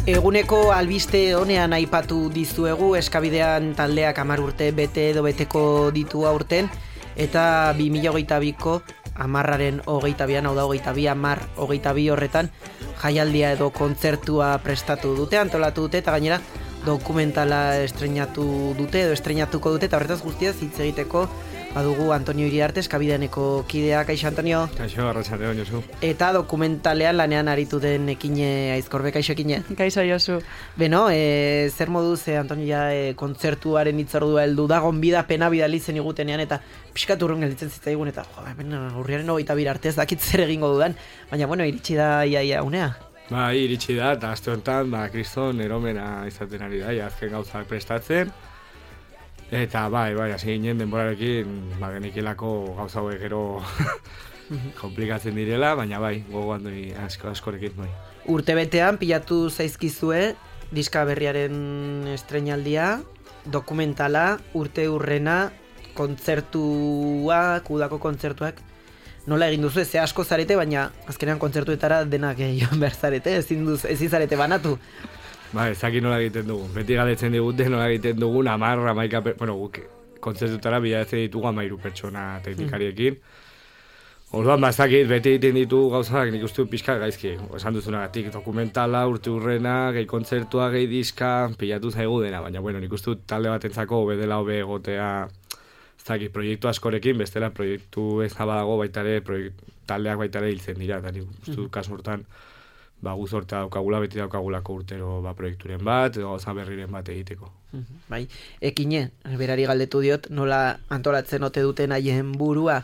Eguneko albiste honean aipatu dizuegu, Eskabidean taldeak 10 urte bete edo beteko ditu aurten, eta 2022ko 10aren 22, hau da 22, 10, 22 horretan, jaialdia edo kontzertua prestatu dute, antolatu dute, eta gainera dokumentala estreinatu dute edo estreinatuko dute, eta horretaz guztiaz hitz egiteko badugu Antonio Iriarte, Eskabideaneko kidea. Kaixo, Antonio? Kaixo, arratsaldeon, Josu. Eta dokumentalean lanean aritu den Ekine Aizkorbe. Kaixo, Ekine? Kaixo, Josu. Beno, zer moduz, Antonio, kontzertuaren hitzordua heldu da, gonbidapena bidali zen igutenean, eta pixkat urrun gelditzen zitzaigun, eta urriaren 22 arte ez dakit zer egingo dudan, baina, bueno, iritsi da iaia unea. Bai, iritsi da, eta aste honetan, kriston eromena izaten ari da, azken gauzak prestatzen. Eta bai, hasi ginen denborarekin, genikilako gauza hauek gero komplikatzen direla, baina bai, gogoan doi askorekin bai. Urtebetean pilatu zaizkizue diska berriaren estreinaldia, dokumentala, urte urrena, kontzertuak, udako kontzertuak, nola egin duzu, ze asko zarete, baina azkenean kontzertuetara denak joan behar zarete, ezin zarete banatu. Ba, ezaki nola egiten dugun. Beti galetzen digute nola egiten dugun 10, 11, guk kontzertutara bilatzen ditugu 13 pertsona teknikariekin. Orduan, ezakit, beti egiten ditugu gauzak nik uste pixka gaizki. Esan duzunagatik dokumentala, urte urrena, gehi kontzertua, gehi diska, pilatu zaigu dena. Baina, nik uste talde batentzako bedela hobe egotea, ezakit, proiektu askorekin, bestela proiektu ez badago baitare, taldeak baitare hiltzen dira. Eta nik uste kasu hortan, gu zortea daukagula, beti daukagulako urtero proiekturen bat, edo gauza berriren bat egiteko. Bai, Ekine, berari galdetu diot, nola antolatzen ote duten haien burua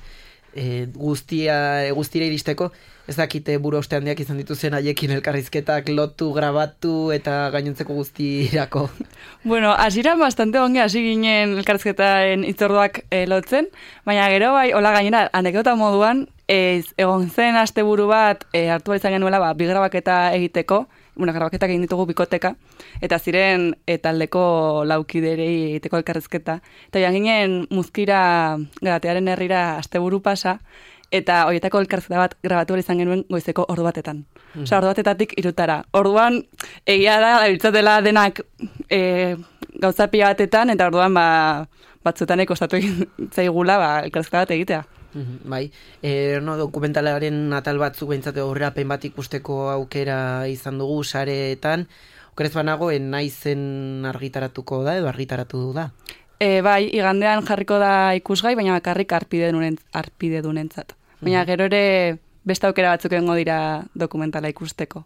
guztira iristeko, ez dakite buru oste handiak izan dituzen haiekin elkarrizketak lotu, grabatu eta gainontzeko guztirako. Bueno, hasiran bastante onge hasi ginen elkarrizketaen hitzorduak lotzen, baina gero bai, hola gainera, anekdota moduan, egon zen asteburu bat hartu izan genuela bi grabaketa egiteko, grabaketak egin ditugu bikoteka, eta ziren taldeko laukiderei egiteko elkarrizketa. Eta joan ginen Muzkira Garatearen herrira asteburu pasa, eta horietako elkarrizketa bat grabatu izan genuen goizeko ordu batetan. Osa, ordu batetatik 3:00. Orduan, egia da, biltzatela denak gauza pila batetan, eta orduan batzuetan kostatu egin zaigula elkarrizketa bat egitea. Bai, dokumentalaren atal batzuk behintzate aurrerapen bat ikusteko aukera izan dugu sareetan. Okerez banago, naizen argitaratuko da edo argitaratu da? Bai, igandean jarriko da ikusgai, baina bakarrik arpidedunentzat. Baina gero ere beste aukera batzuk egongo dira dokumentala ikusteko.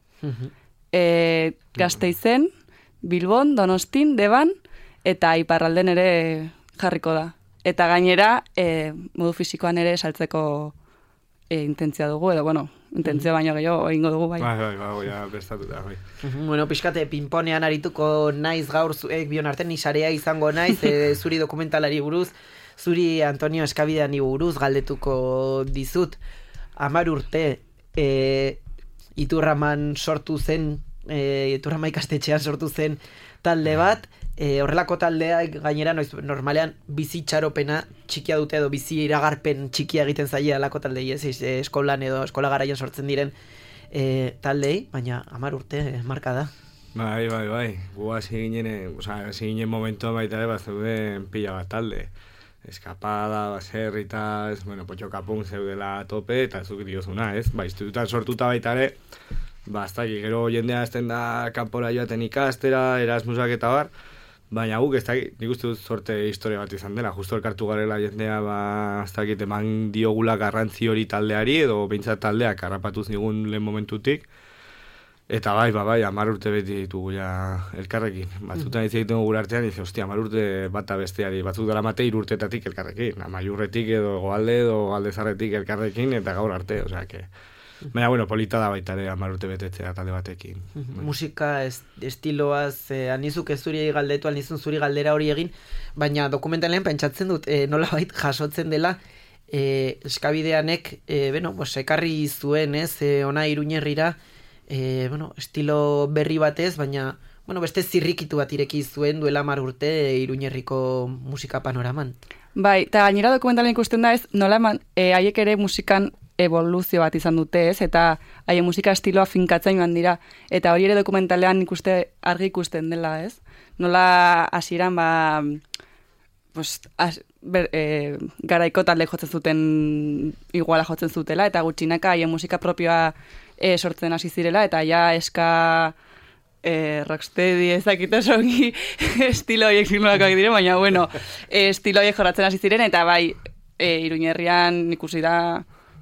Gasteizen, Bilbon, Donostin, Deban eta Iparralden ere jarriko da. Eta gainera, modu fisikoan ere saltzeko intentzia dugu, edo, intentzia baino gehiago egingo dugu, bai. Bai, prestatuta, bai. Pixkate, pinponean arituko naiz gaur zuek bion artean, ni sarea izango naiz, zuri dokumentalari buruz, zuri Antonio Eskabideani buruz galdetuko dizut. 10 urte, Iturraman ikastetxean sortu zen talde bat, horrelako taldeak gainera normalean bizi txaropena txikia dute edo bizi iragarpen txikia egiten zaila alako taldei, eskolan edo eskola garaian sortzen diren taldei, baina 10 urte marka da. Bai. Gu hasi ginen momentuan baita ere zeuden pila bat talde. Eskapada, baserritas, potxokapun zeudela tope, eta zuk diozuna, ez? Institututan sortuta baita ere, gero jendea ezten da kanpora joaten ikastera, Erasmusak eta bar, baina guk ez dakit, nik uste dut sorte historia bat izan dela, justo elkartu garela jendea, ez dakit, eman diogula garrantzi hori taldeari, edo behintzat taldeak harrapatuz nigun lehen momentutik, eta bai, 10 urte beti ditugu ja elkarrekin. Batzutan hitz egiten gure artean, dice, 10 urte bata besteari, batzuk dara mate 3 urtetatik elkarrekin, Amaiurretik edo Galdezarretik elkarrekin, eta gaur arte, osea, baina, polita da baita ere 10 urte betetzea talde batekin. Musika estiloaz, anizuk ez zuri galdetu, anizun zuri galdera hori egin, baina dokumentalean pentsatzen dut, nolabait jasotzen dela, Eskabideanek, ekarri zuen, ona Iruñerrira, estilo berri batez, baina, beste zirrikitu bat ireki zuen duela 10 urte Iruñerriko musika panoraman. Bai, eta gainera dokumentalean ikusten da ez, nola haiek ere musikan evoluzio bat izan dute, ez? Eta haien musika estiloa finkatzen joan dira. Eta hori ere dokumentalean ikuste argi ikusten dela, ez? Nola hasieran pues, garaiko talde jotzen zuten, iguala jotzen zutela, eta gutxinaka haien musika propioa sortzen hasi zirela, eta ja eska rocksteady ezakita songi estilo horiek nolakoak dire, baina bueno, estilo horiek jorratzen hasi ziren, eta bai, Iruñerrian ikusi da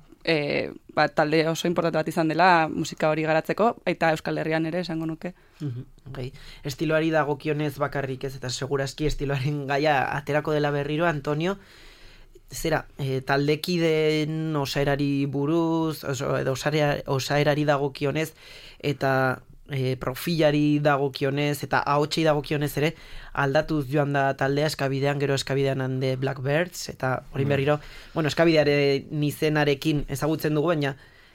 talde oso importante bat izan dela musika hori garatzeko, eta Euskal Herrian ere esango nuke. Okay. Estiloari dagokionez bakarrik ez, eta segurazki estiloaren gaia aterako dela berriro, Antonio, zera, taldekideen osaerari buruz, edo osaerari dagokionez, eta profilari dagokionez, eta ahotsei dagokionez ere, aldatuz joan da taldea Eskabidean, gero Eskabidean hande Blackbirds, eta hori berriro, bueno, Eskabidearen izenarekin ezagutzen dugu, baina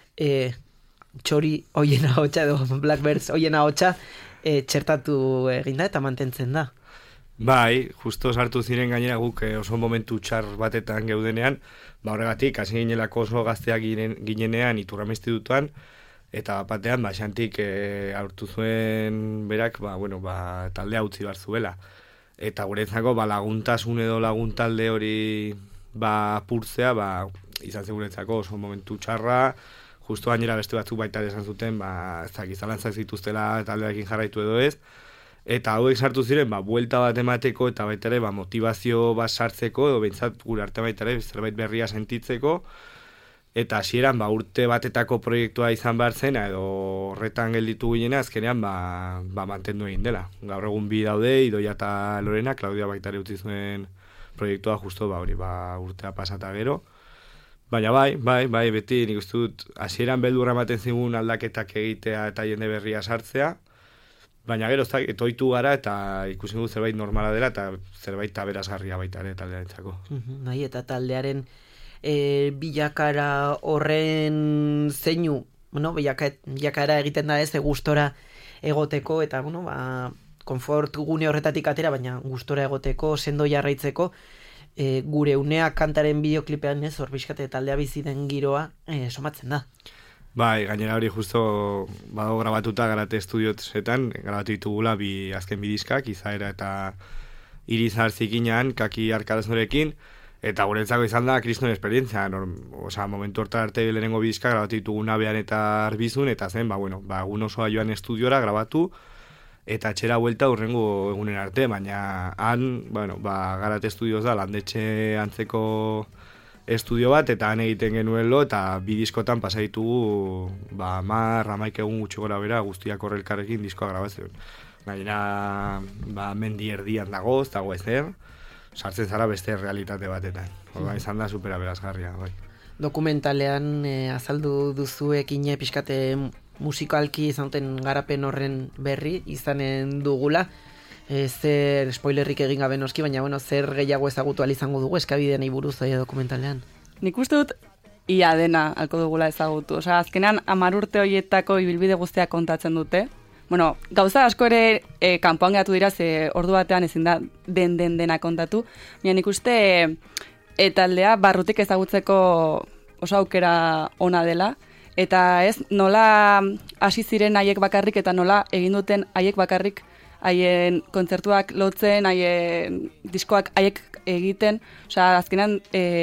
txori hoien ahotsa, edo Blackbirds hoien ahotsa txertatu eginda eta mantentzen da. Bai, justo sartu ziren gainera guk oso momentu txar batetan geudenean, horregatik, hasi ginelako oso gazteak ginenean Iturrama Institutuan, eta batean, Xantik aurtu zuen berak, taldea utzi bar zuela. Eta guretzako, laguntasun edo laguntalde hori purtzea, izan zen guretzako oso momentu txarra, justo gainera beste batzuk baita esan zuten, zalantzak zituztela taldearekin jarraitu edo ez, eta hauek sartu ziren, buelta bat emateko, eta baita ere, motivazio bat sartzeko, edo behintzat gure arte baita ere, zerbait berria sentitzeko, eta hasieran urte batetako proiektua izan behar zena, edo horretan gelditu ginena, azkenean mantendu egin dela. Gaur egun bi daude, Idoia eta Lorena, Claudia baita ere utzi zuen proiektua justo urtea pasata gero. Baina bai, beti nik uste dut, hasieran beldurra ematen zigun aldaketak egitea eta jende berria sartzea, baina gero etoitu gara eta ikusi dugu zerbait normala dela eta zerbait aberasgarria baita ere taldearentzako. Bai, eta taldearen bilakara horren zeinu, bilakara egiten da ez, gustora egoteko, eta konfort gune horretatik atera, baina gustora egoteko, sendo jarraitzeko, gure unea kantaren bideoklipean ez, horbizkate taldea bizi den giroa somatzen da. Bai, gainera hori justo badago grabatuta Garate Estudioetan, grabatu ditugula azken bi diskak, Izaera eta Irizar Zikinan, Kaki Arkadaznorekin, eta guretzako izan da kriston esperientzia, momentu hortan arte lehenengo bi diskak grabatu ditugu Nabean eta Arbizun, eta zen, egun osoa joan estudiora grabatu, eta txera buelta urrengo egunen arte, baina han, Garate Estudioz da, landetxe antzeko estudio bat, eta han egiten genuelo, eta bi diskotan pasa ditugu, 10-11 egun gutxi gora bera, guztiak horrelkarrekin diskoa grabatzen. Gainera, mendi erdian dago ezer, sartzen zara beste realitate batetan. Izan da supera berazgarria, bai. Dokumentalean azaldu duzuekin pixkate musikalki izan duten garapen horren berri izanen dugula. Zer spoilerrik egin gabe noski, baina zer gehiago ezagutu izango dugu Eskabidean buruz dokumentalean. Nik uste dut ia dena alko dugula ezagutu. Azkenean 10 urte horietako ibilbide guztiak kontatzen dute. Gauza asko ere kanpoan geratu dira, ze ordu batean ezin da dena kontatu. Baina nik uste taldea barrutik ezagutzeko oso aukera ona dela. Eta ez, nola hasi ziren haiek bakarrik eta nola egin duten haiek bakarrik haien kontzertuak lotzen, haien diskoak haiek egiten, azkenan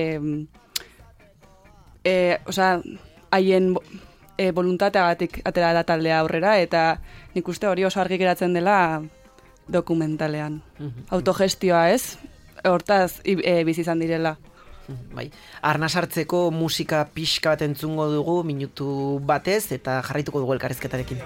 haien voluntateagatik atera da taldea aurrera, eta nik uste hori oso argi geratzen dela dokumentalean. Autogestioa ez, hortaz bizi izan direla. Bai, arna sartzeko musika pixka bat entzungo dugu minutu batez, eta jarraituko dugu elkarrizketarekin.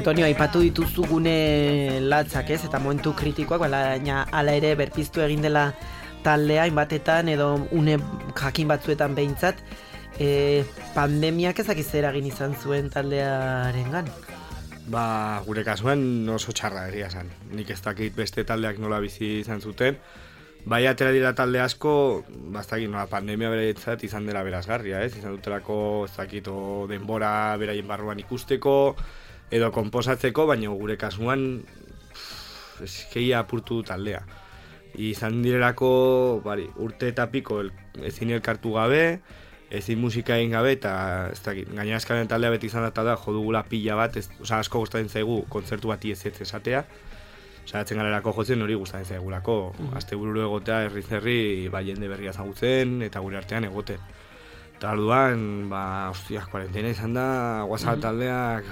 Antonio, aipatu dituzu gune latzak, ez? Eta momentu kritikoak, baina hala ere berpiztu egin dela taldea, hainbatetan, edo une jakin batzuetan behintzat, pandemiak ezakiz eragin izan zuen taldearengan? Ba, gure kasuan oso txarra egia esan. Nik ez dakit beste taldeak nola bizi izan zuten. Bai, atera dira talde asko, bastakit nola pandemia beretzat izan dela berazgarria, ez? Izan dutelako, ez dakit, denbora beraien barruan ikusteko, edo konposatzeko, baina gure kasuan eskeia apurtu du taldea. Izan direlako, urte eta piko ezin elkartu gabe, ezin musika egin gabe, eta ez dakit, gaina eskaren taldea beti izan da jodugula pila bat, asko gustatzen zaigu kontzertu bati ez esatea, atzen galerako jotzen hori gustatzen zaigulako, astebururo egotea herri jende berria zagutzen, eta gure artean egoten. Eta orduan, kuarentena izan da, WhatsApp taldeak,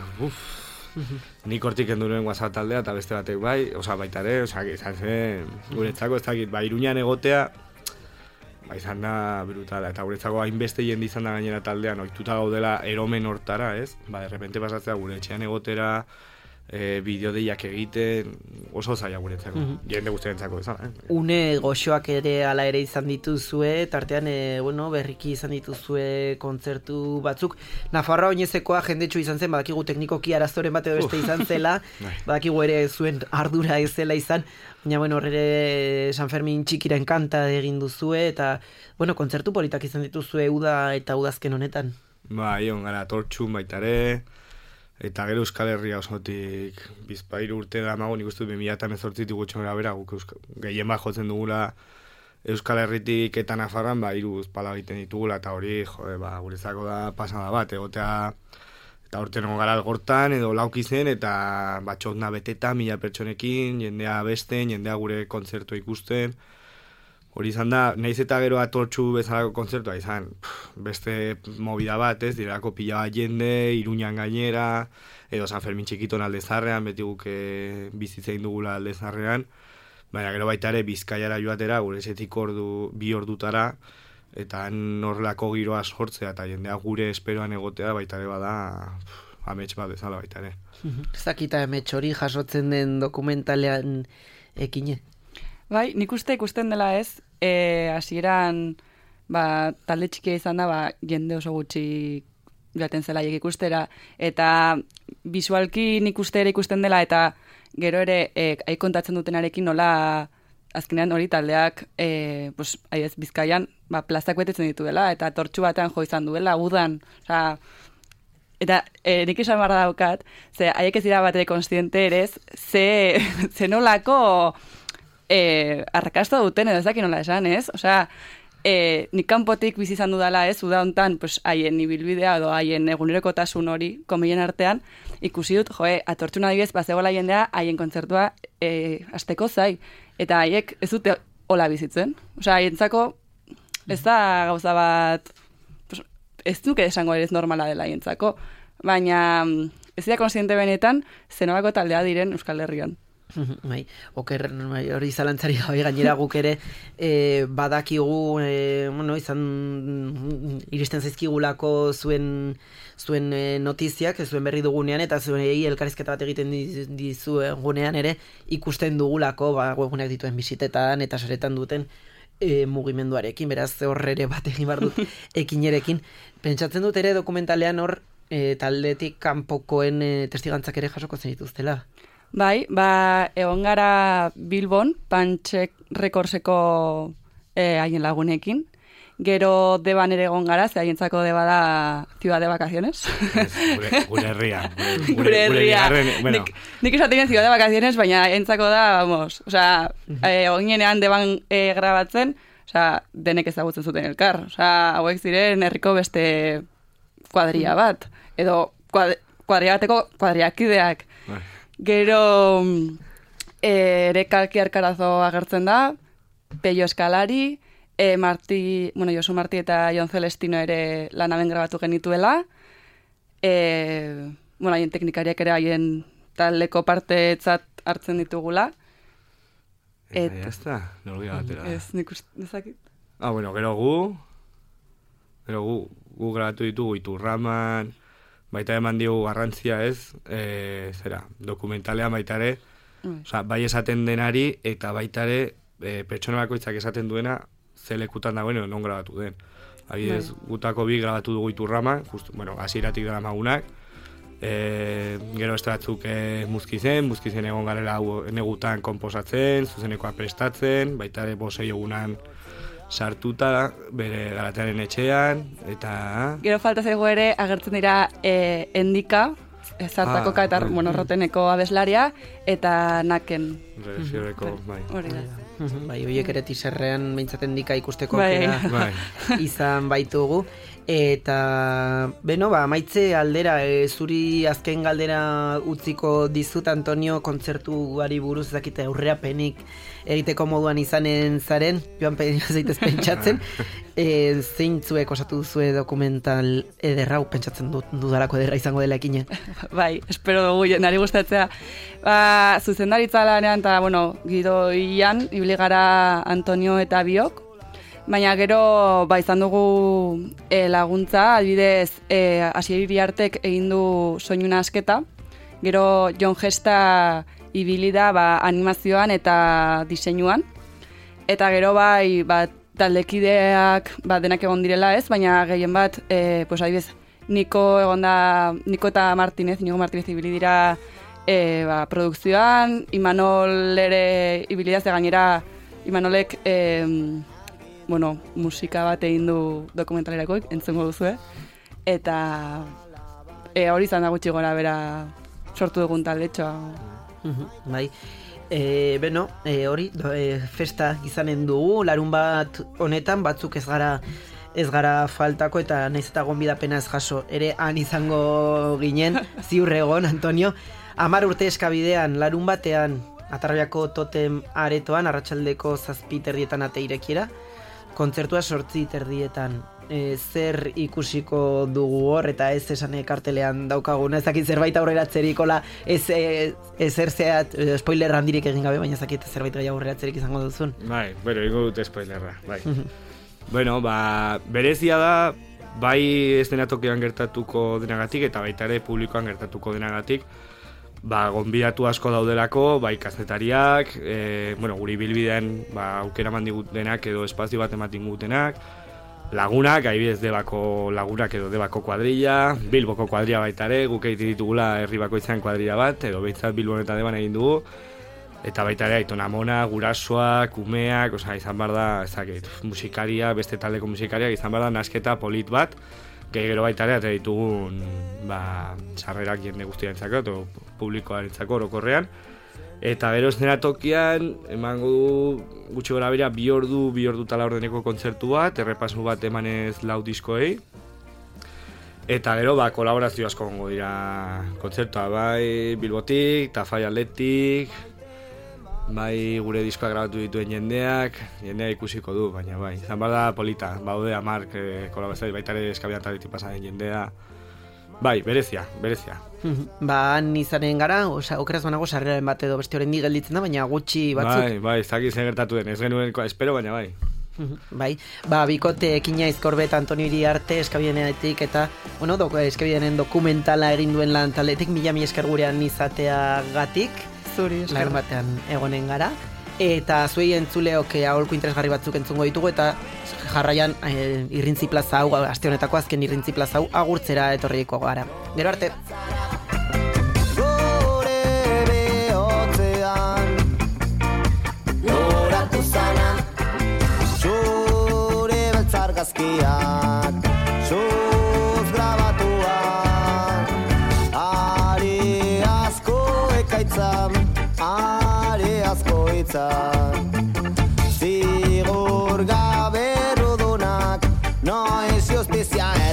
nik hortik enduruen WhatsApp taldea, eta beste batek baita ere, izan zen, guretzako ez dakit, Iruñan egotea, izan da brutala, eta guretzako hainbeste jende izan da gainera taldean, ohituta gaudela eromen hortara, ez? De repente pasatzea gure etxean egotera, bideodeiak egiten, oso zaila guretzako, jende guztientzako izan, Une goxoak ere ala ere izan dituzue, tartean, berriki izan dituzue kontzertu batzuk. Nafarroa oinezekoa jendetxo izan zen, badakigu teknikoki arazoren bat edo beste izan zela, badakigu ere zuen ardura ez zela izan, baina, horre San Fermin txikiren kanta egin duzue, eta, kontzertu politak izan dituzue uda eta udazken honetan. Ion gara Tortxun baitare, eta gero Euskal Herria osotik bizpairu urte da mago, nik uste 2018 gutxo gara bera, guk gehien bat jotzen dugula Euskal Herritik eta Nafarran, hiru pala egiten ditugula, eta hori, guretzako da pasada bat, egotea, eta urte nago gara algortan, edo lauki zen, eta batxotna beteta, 1000 pertsonekin, jendea besten, jendea gure kontzertu ikusten. Hori izan da, nahiz eta gero Tortxu bezalako kontzertua izan, beste movida bat, ez, direlako pila bat jende, Iruñan gainera, edo San Fermin txikiton Aldezarrean, beti guk bizitzein dugula Aldezarrean, baina gero baita ere Bizkaiara joatera, gure esetik 2 ordutara, eta horrelako giroa sortzea, eta jendea gure esperoan egotea, baita ere bada amets bat bezala baita ere. Zakita amets hori jasotzen den dokumentalean ekine? Bai, nik ikusten dela ez, hasieran talde txikia izan da, jende oso gutxi joaten zelaiek ikustera, eta bisualki nik ikusten dela, eta gero ere kontatzen dutenarekin nola azkenean hori taldeak Bizkaian plazak betetzen ditu dela, eta Tortxu batean jo izan duela, udan, eta nik esan barra daukat, haiek ez dira batere konstiente erez, ze nolako arrakasta duten edo ezak nola esan, ez? Nik kanpotik bizi izan dudala, ez? Uda hontan, haien ibilbidea edo haien egunerokotasun hori, komeien artean, ikusi dut, Atortxun adibidez, bazegoela jendea, haien kontzertua asteko zai, eta haiek ez dute hola bizitzen. Haientzako, ez da gauza bat, ez duke esango ere ez normala dela haientzako, baina ez dira konsiente benetan, zenolako taldea diren Euskal Herrian. Oker, hori zalantzari gainera guk ere badakigu, iristen zaizkigulako zuen notiziak, zuen berri dugunean, eta zuen elkarrizketa bat egiten dizuegunean ere ikusten dugulako, webuneak dituen bisitetan eta saretan duten mugimenduarekin, beraz horre ere bat egin bar dut ekinerekin. Pentsatzen dut ere dokumentalean hor taldetik kanpokoen testigantzak ere jasoko zen dituztela. Bai, egon gara Bilbon, Pantxek Rekordseko haien lagunekin. Gero Deban ere egon gara, ze haientzako Deba da ciudad de vacaciones. Gure herria. Gure herria. Nik esaten ciudad de vacaciones, baina haientzako da, egonean Deban grabatzen, denek ezagutzen zuten elkar. Hauek ziren herriko beste kuadria bat, edo kuadria bateko kuadriakideak. Gero ere Kalki Arkarazo agertzen da, Pello Eskalari, Josu Marti eta Jon Celestino ere lanaben grabatu genituela, haien teknikariak ere haien taldeko partetzat hartzen ditugula. Eta ya está, nolgia batera. Ez, nik ezakit. Gero gu grabatu ditugu Iturraman, baita eman diogu garrantzia ez, dokumentalean baita ere, bai esaten denari, eta baita ere, pertsona bakoitzak esaten duena, ze lekutan dagoen edo non grabatu den. Adibidez, gutako bi grabatu dugu Iturraman, hasieratik daramagunak, gero beste batzuk muzkizen egon garela negutan konposatzen, zuzenekoa prestatzen, baita ere 5 egunan sartuta, bere garatearen etxean, eta... Gero falta zaigu ere, agertzen dira Endika, Zartakoka eta Roteneko abeslaria, eta Naken. Rezioreko, bai. Hori da. Bai, horiek ere tiserrean behintzat Endika ikusteko izan baitugu. Eta, maitze aldera, zuri azken galdera utziko dizut, Antonio, kontzertuari buruz ezakite aurrerapenik egiteko moduan izanen zaren, joan zaitez pentsatzen, zeintzuek osatu duzue dokumental ederra, pentsatzen dudalako ederra izango dela ekinen. Bai, espero dugu nari gustatzea. Zuzendaritza lanean eta, gidoian, ibili gara Antonio eta biok, baina gero izan dugu laguntza, adibidez, Asier Iriartek egin du soinuna asketa, gero Jon Gesta ibili da animazioan eta diseinuan, eta gero taldekideak denak egon direla ez, baina gehien bat, adibidez, Niko eta Martinez ibili dira produkzioan, Imanol ere ibili da, gainera Imanolek musika bat egin du dokumentalerako, entzungo duzue, eta hori izan da gutxi gora bera sortu dugun taldetxoa. Bai, hori festa izanen dugu, larun bat honetan batzuk ez gara faltako eta nahiz eta gonbidapena ez jaso, ere han izango ginen, ziur egon, Antonio, 10 urte eskabidean, larun batean, Atarrabiako totem aretoan, arratsaldeko 7:30 ate irekiera, kontzertua 8:30. Zer ikusiko dugu hor, eta ez esan kartelean daukaguna, ezakit zerbait aurreratzerik, ezer zeat, spoiler handirik egin gabe, baina ezakit zerbait gai aurreratzerik izango duzun. Bai, ingo dute spoilerra, bai. Berezia da, bai eszenatokian gertatuko denagatik, eta baita ere publikoan gertatuko denagatik, gonbidatu asko daudelako, kazetariak, guri bilbidean aukera mandigutenak edo espazio bat ematen gutenak, lagunak, adibidez Debako lagunak edo Debako kuadrilla, Bilboko kuadrilla baita ere, guk egiten ditugula herri bakoitzean kuadrilla bat, edo behintzat Bilbon eta Deban egin dugu, eta baita ere Aitona Amona, gurasoak, umeak, izan behar da, musikaria, beste taldeko musikariak, izan behar da nasketa polit bat, gero baita ere ate ditugun sarrerak jende guztiarentzako eta publikoarentzako orokorrean. Eta gero eszenatokian emango du gutxi gora bera 2 ordu eta laurdeneko kontzertu bat, errepasu bat emanez 4 diskoei. Eta gero kolaborazio asko gongo dira kontzertua, bai Bilbotik, Tafai Atletik, bai gure diskoa grabatu dituen jendea ikusiko du, baina izan behar da polita, baude 10 kolaborazio, baita ere eskabidean taletik pasaren jendea. Bai, berezia. Han izanen gara, okeraz banago sarreraren bat edo beste horrein gelditzen da, baina gutxi batzuk. Bai, ez dakit zen gertatu den, ez genuen espero, baina bai. Bai, bikote ekina izkorbet Antonio Iriarte eskabidenetik eta, eskabidenen dokumentala egin duen lan taletik, mila esker gurean izateagatik. Zuri, esker. Larun batean egonen gara. Eta zuei entzuleok aholku interesgarri batzuk entzungo ditugu, eta jarraian Irrintzi Plaza hau, aste honetako azken Irrintzi Plaza hau agurtzera etorriko gara. Gero arte! Gure behotzean loratu zana zure beltzargazkiak zuz grabatuak ari asko ekaitzan are asko itzan zigur gabe rudunak noiz justizia